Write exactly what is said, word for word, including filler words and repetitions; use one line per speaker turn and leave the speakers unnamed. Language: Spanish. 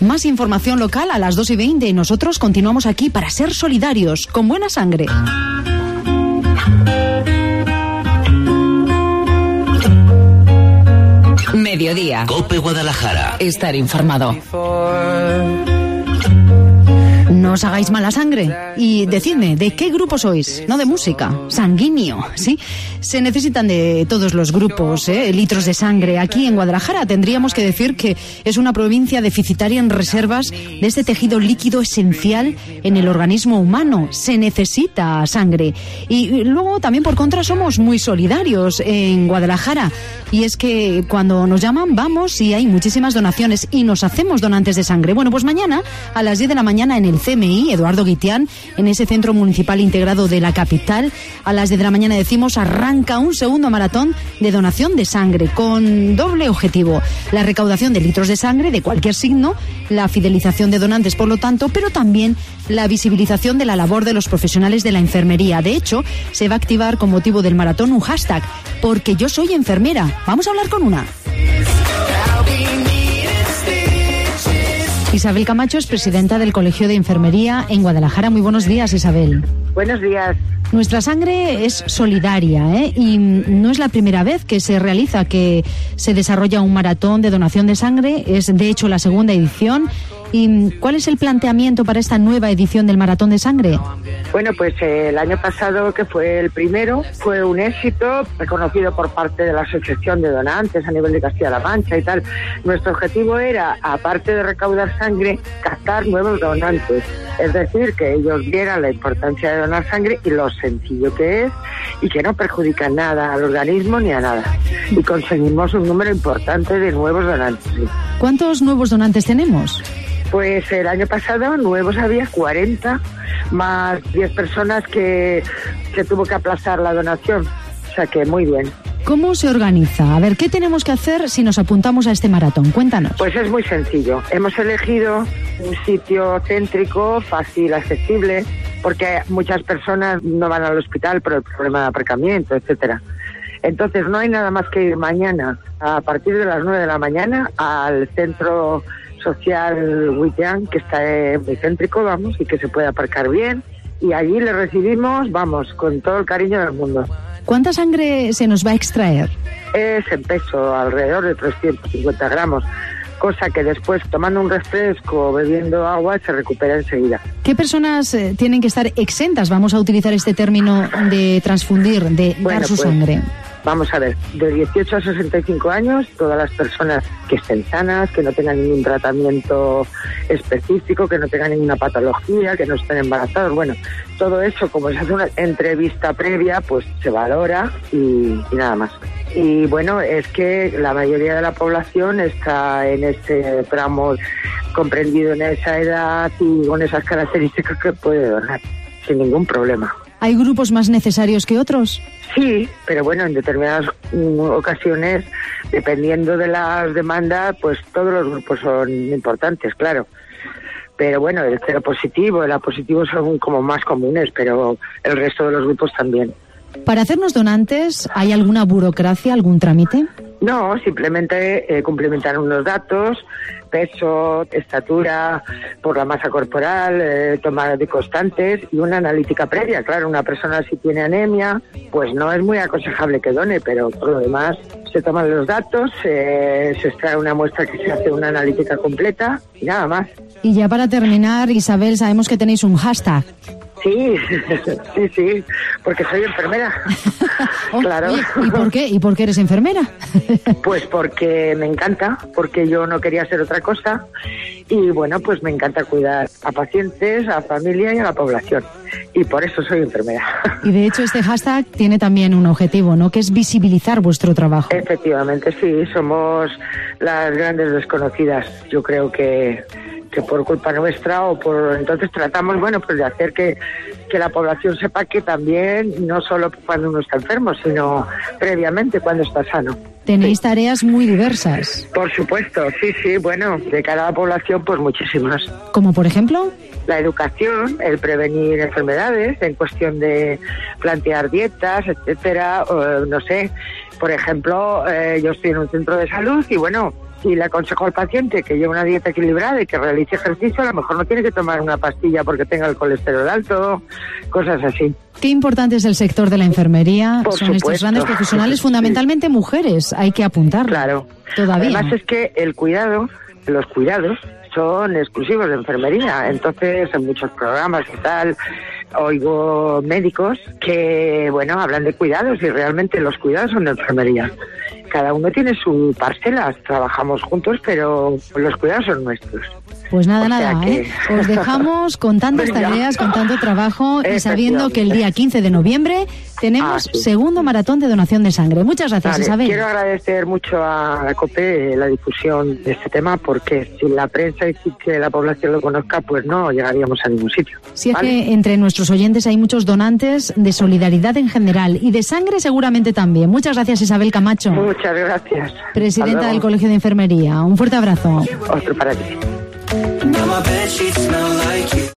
Más información local a las dos y veinte y nosotros continuamos aquí para ser solidarios, con buena sangre.
Mediodía.
COPE Guadalajara.
Estar informado.
No os hagáis mala sangre. Y decidme, ¿de qué grupo sois? No de música. Sanguíneo, ¿sí? Se necesitan de todos los grupos, ¿eh? Litros de sangre. Aquí en Guadalajara tendríamos que decir que es una provincia deficitaria en reservas de este tejido líquido esencial en el organismo humano. Se necesita sangre. Y luego también por contra somos muy solidarios en Guadalajara. Y es que cuando nos llaman vamos y hay muchísimas donaciones y nos hacemos donantes de sangre. Bueno, pues mañana a las diez de la mañana en el C M I, Eduardo Guitián, en ese centro municipal integrado de la capital, a las diez de la mañana decimos arranca un segundo maratón de donación de sangre con doble objetivo: la recaudación de litros de sangre de cualquier signo, la fidelización de donantes por lo tanto, pero también la visibilización de la labor de los profesionales de la enfermería. De hecho, se va a activar con motivo del maratón un hashtag, porque yo soy enfermera. Vamos a hablar con una. Isabel Camacho es presidenta del Colegio de Enfermería en Guadalajara. Muy buenos días, Isabel.
Buenos días.
Nuestra sangre es solidaria, ¿eh? Y no es la primera vez que se realiza, que se desarrolla un maratón de donación de sangre. Es, de hecho, la segunda edición. ¿Y cuál es el planteamiento para esta nueva edición del Maratón de Sangre?
Bueno, pues eh, el año pasado, que fue el primero, fue un éxito reconocido por parte de la Asociación de Donantes a nivel de Castilla-La Mancha y tal. Nuestro objetivo era, aparte de recaudar sangre, captar nuevos donantes. Es decir, que ellos vieran la importancia de donar sangre y lo sencillo que es y que no perjudica nada al organismo ni a nada. Y conseguimos un número importante de nuevos donantes. ¿Sí?
¿Cuántos nuevos donantes tenemos?
Pues el año pasado nuevos había cuarenta, más diez personas que se tuvo que aplazar la donación. O sea que muy bien.
¿Cómo se organiza? A ver, ¿qué tenemos que hacer si nos apuntamos a este maratón? Cuéntanos.
Pues es muy sencillo. Hemos elegido un sitio céntrico, fácil, accesible, porque muchas personas no van al hospital por el problema de aparcamiento, etcétera. Entonces no hay nada más que ir mañana a partir de las nueve de la mañana al centro social Guitián, que está muy céntrico, vamos, y que se puede aparcar bien. Y allí le recibimos, vamos, con todo el cariño del mundo.
¿Cuánta sangre se nos va a extraer?
Es en peso, alrededor de trescientos cincuenta gramos, cosa que después, tomando un refresco o bebiendo agua, se recupera enseguida.
¿Qué personas eh, tienen que estar exentas? Vamos a utilizar este término de transfundir, de
bueno,
dar su
pues,
sangre.
Vamos a ver, de dieciocho a sesenta y cinco años, todas las personas que estén sanas, que no tengan ningún tratamiento específico, que no tengan ninguna patología, que no estén embarazados, bueno, todo eso, como se hace una entrevista previa, pues se valora y, y nada más. Y bueno, es que la mayoría de la población está en ese tramo comprendido en esa edad y con esas características que puede donar, sin ningún problema.
¿Hay grupos más necesarios que otros?
Sí, pero bueno, en determinadas mm, ocasiones, dependiendo de las demandas, pues todos los grupos son importantes, claro. Pero bueno, el cero positivo, el A positivo son como más comunes, pero el resto de los grupos también.
¿Para hacernos donantes hay alguna burocracia, algún trámite?
No, simplemente eh, complementar unos datos, peso, estatura, por la masa corporal, eh, toma de constantes y una analítica previa. Claro, una persona si tiene anemia, pues no es muy aconsejable que done, pero por lo demás se toman los datos, eh, se extrae una muestra que se hace una analítica completa y nada más.
Y ya para terminar, Isabel, sabemos que tenéis un hashtag.
Sí, sí, sí, porque soy enfermera.
Oh,
claro.
Oye, ¿y por qué? ¿Y por qué eres enfermera?
Pues porque me encanta, porque yo no quería hacer otra cosa y bueno, pues me encanta cuidar a pacientes, a familia y a la población y por eso soy enfermera.
Y de hecho este hashtag tiene también un objetivo, ¿no? Que es visibilizar vuestro trabajo.
Efectivamente, sí, somos las grandes desconocidas. Yo creo que que por culpa nuestra o por entonces tratamos, bueno, pues de hacer que, que la población sepa que también, no solo cuando uno está enfermo, sino previamente cuando está sano.
Tenéis
sí.
tareas muy diversas.
Por supuesto, sí, sí, bueno, de cara a la población, pues muchísimas.
¿Como por ejemplo?
La educación, el prevenir enfermedades, en cuestión de plantear dietas, etcétera, o, no sé, por ejemplo, eh, yo estoy en un centro de salud y bueno, Si le aconsejo al paciente que lleve una dieta equilibrada y que realice ejercicio, a lo mejor no tiene que tomar una pastilla porque tenga el colesterol alto, cosas así.
Qué importante es el sector de la enfermería.
Por
Son
supuesto.
estos grandes profesionales,
Sí.
fundamentalmente mujeres. Hay que apuntarlo.
Claro.
Todavía.
Además es que el cuidado, los cuidados, son exclusivos de enfermería. Entonces, en muchos programas y tal, oigo médicos que, bueno, hablan de cuidados y realmente los cuidados son de enfermería. Cada uno tiene su parcela, trabajamos juntos, pero los cuidados son nuestros.
Pues nada,
O sea
nada,
que-
¿eh? Os dejamos con tantas
Venga.
tareas, con tanto trabajo y sabiendo que el día quince de noviembre tenemos
Ah, sí.
segundo maratón de donación de sangre. Muchas gracias,
Vale,
Isabel.
quiero agradecer mucho a la COPE la difusión de este tema, porque sin la prensa y sin que la población lo conozca, pues no llegaríamos a ningún sitio.
Si es
¿vale?
que entre nuestros oyentes hay muchos donantes de solidaridad en general y de sangre seguramente también. Muchas gracias, Isabel Camacho,
Muchas gracias.
presidenta
Hasta
del
luego.
Colegio de Enfermería. Un fuerte abrazo.
Otro para ti.
Now my bedsheets smell